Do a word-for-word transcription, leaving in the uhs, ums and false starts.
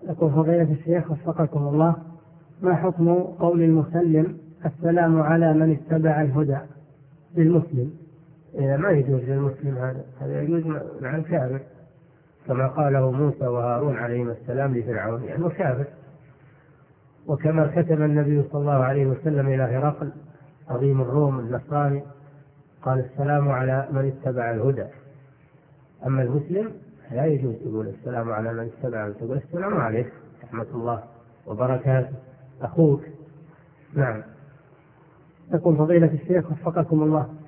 يقول فضيلة الشيخ وفقكم الله، ما حكم قول المسلم السلام على من اتبع الهدى للمسلم؟ إذا ما يجوز للمسلم هذا، هذا يجوز مع الكافر، كما قاله موسى وهارون عليهما السلام لفرعون، يعني كافر. وكما كتب النبي صلى الله عليه وسلم إلى هرقل عظيم الروم النصراني قال السلام على من اتبع الهدى. أما المسلم لا يجوز يقول السلام على من اتبع الهدى، يقول السلام عليك رحمة الله وبركاته أخوك. نعم. يقول فضيلة الشيخ وفقكم الله،